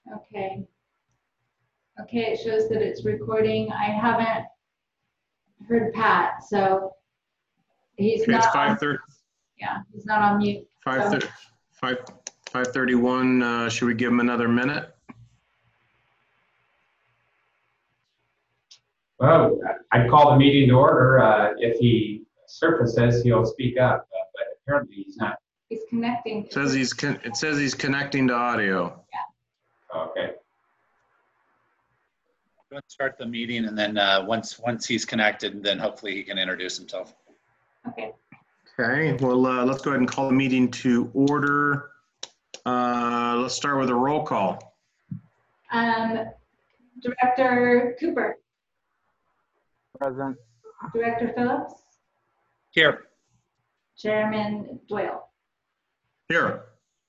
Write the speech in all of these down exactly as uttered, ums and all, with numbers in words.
Okay. Okay, it shows that it's recording. I haven't heard Pat, so he's Okay, not it's five on, thirty. yeah, he's not on mute. five thirty-one. Uh, should we give him another minute? Well, I'd call the meeting to order. Uh, if he surfaces, he'll speak up, uh, but apparently he's not. He's connecting. It says he's con it says he's connecting to audio. Yeah. Okay. Let's start the meeting, and then uh, once once he's connected, then hopefully he can introduce himself. Okay. Okay, well, uh, let's go ahead and call the meeting to order. Uh, let's start with a roll call. Um, Director Cooper. Present. Director Phillips. Here. Chairman Doyle. Here.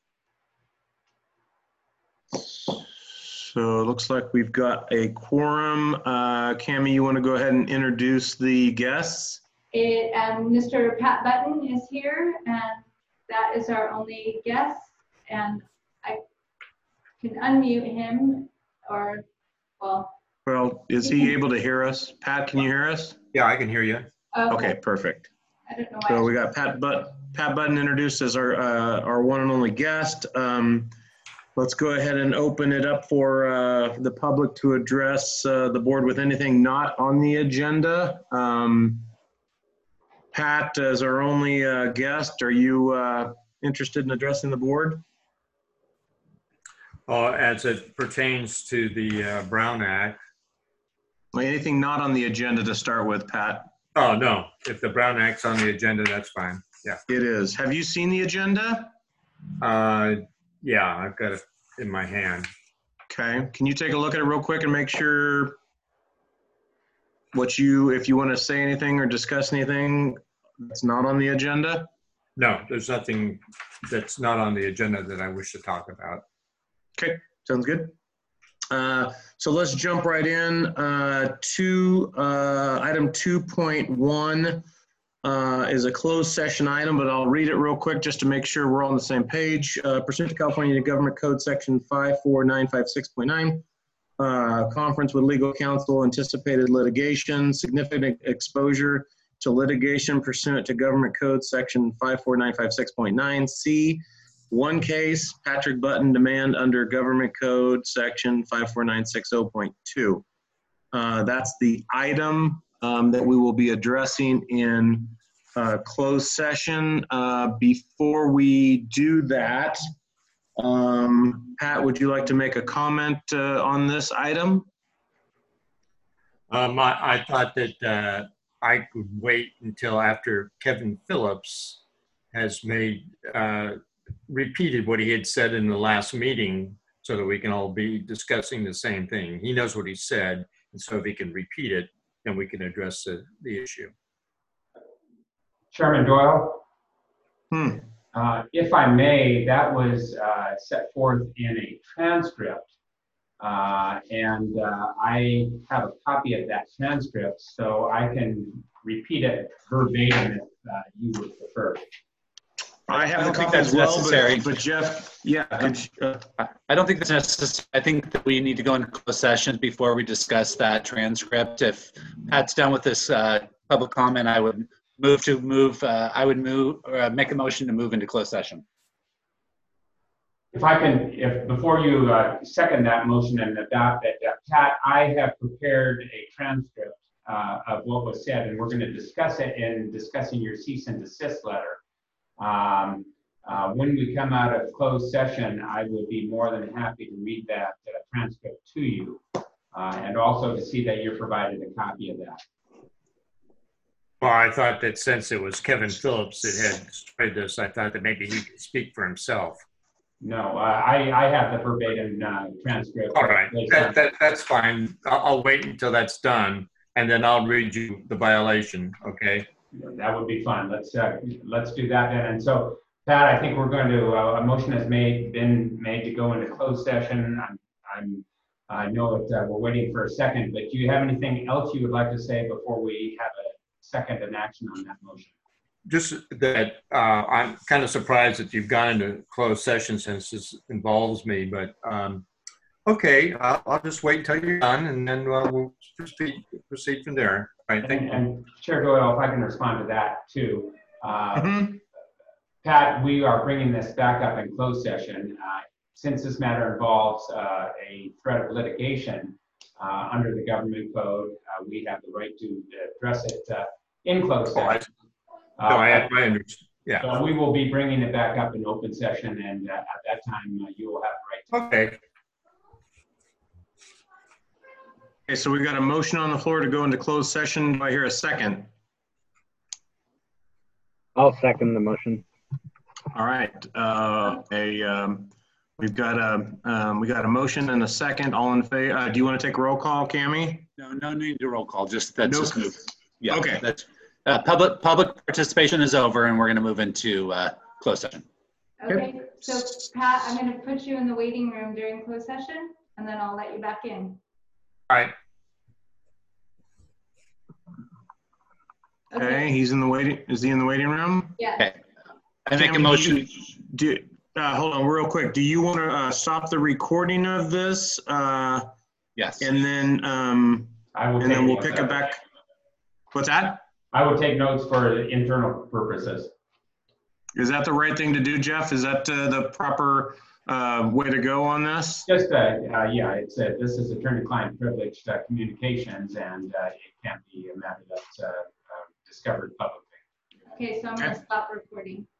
So it looks like we've got a quorum. Uh, Cammie, you want to go ahead and introduce the guests? It, um, Mister Pat Button is here, and that is our only guest. And I can unmute him, or, well. Well, is he able to hear us? Pat, can you hear us? Yeah, I can hear you. Okay, perfect. I don't know why. So we got Pat But Pat Button introduced as our uh, our one and only guest. Um, let's go ahead and open it up for uh, the public to address uh, the board with anything not on the agenda. Um, Pat, as our only uh, guest, are you uh, interested in addressing the board? Uh, as it pertains to the uh, Brown Act. Anything not on the agenda to start with, Pat? Oh, no. If the Brown Act's on the agenda, that's fine. Yeah. It is. Have you seen the agenda? Uh, yeah, I've got it in my hand. Okay. Can you take a look at it real quick and make sure what you, if you want to say anything or discuss anything that's not on the agenda? No, there's nothing that's not on the agenda that I wish to talk about. Okay, sounds good. Uh, so let's jump right in uh, to uh, item two point one uh, is a closed session item, but I'll read it real quick just to make sure we're all on the same page. Uh, pursuant to California Government Code Section five four nine five six point nine, uh, conference with legal counsel, anticipated litigation, significant exposure to litigation pursuant to Government Code Section five four nine five six point nine C. One case, Patrick Button demand under Government Code Section five four nine six zero point two. Uh, that's the item um, that we will be addressing in uh, closed session. Uh, before we do that, um, Pat, would you like to make a comment uh, on this item? Um, I, I thought that uh, I could wait until after Kevin Phillips has made uh, repeated what he had said in the last meeting so that we can all be discussing the same thing. He knows what he said, and so if he can repeat it, then we can address the, the issue. Chairman Doyle, Hmm. uh, if I may, that was uh, set forth in a transcript, uh, and uh, I have a copy of that transcript, so I can repeat it verbatim if uh, you would prefer. I have I the don't think copy that's as well, necessary. but, but Jeff, yeah, could you, uh, I don't think that's necessary. I think that we need to go into closed sessions before we discuss that transcript. If Pat's done with this uh, public comment, I would move to move. Uh, I would move uh, make a motion to move into closed session. If I can, if before you uh, second that motion and adopt it, uh, Pat, I have prepared a transcript uh, of what was said, and we're going to discuss it in discussing your cease and desist letter. Um, uh, when we come out of closed session, I will be more than happy to read that uh, transcript to you, uh, and also to see that you're provided a copy of that. Well, I thought that since it was Kevin Phillips that had started this, I thought that maybe he could speak for himself. No, uh, I, I have the verbatim uh, transcript. All right, that, that, that's fine. I'll, I'll wait until that's done, and then I'll read you the violation, okay? That would be fun. Let's uh, let's do that then. And so, Pat, I think we're going to uh, a motion has made been made to go into closed session. I'm I'm I know that uh, we're waiting for a second, but do you have anything else you would like to say before we have a second in action on that motion? Just that uh, I'm kind of surprised that you've gone into closed session since this involves me, but um, Okay, I'll, I'll just wait until you're done, and then uh, we'll proceed, proceed from there. All right, thank And, you. and Chair Doyle, if I can respond to that too. Uh, Mhm. Pat, we are bringing this back up in closed session. Uh, Since this matter involves uh, a threat of litigation uh, under the government code, uh, we have the right to address it uh, in closed Oh, I- session. No, I, Uh, I understand. Yeah, So we will be bringing it back up in open session, and uh, at that time, uh, you will have the right okay. Okay, so we've got a motion on the floor to go into closed session. Do I hear a second? I'll second the motion. All right, uh, a, um, we've got a, um, we got a motion and a second. All in favor, uh, do you want to take a roll call, Cammie? No, no need to roll call, just, that's Nope. just move. Yeah, Okay. That's, uh, public, public participation is over and we're going to move into uh, closed session. Okay, so Pat, I'm gonna put you in the waiting room during closed session, and then I'll let you back in. All right. Okay, he's in the waiting, is he in the waiting room? Yeah, Okay. I make a Cammie, motion. Do, uh, hold on real quick. Do you want to, uh, stop the recording of this? Uh, Yes. and then, um, I will and then take we'll notes pick of it back. What's that? I will take notes for internal purposes. Is that the right thing to do, Jeff? Is that uh, the proper uh, way to go on this? Just, uh, uh, yeah, it's, uh, this is attorney-client privileged uh, communications, and uh, it can't be a matter that's uh, uh, discovered publicly. okay, so I'm gonna Okay. stop recording.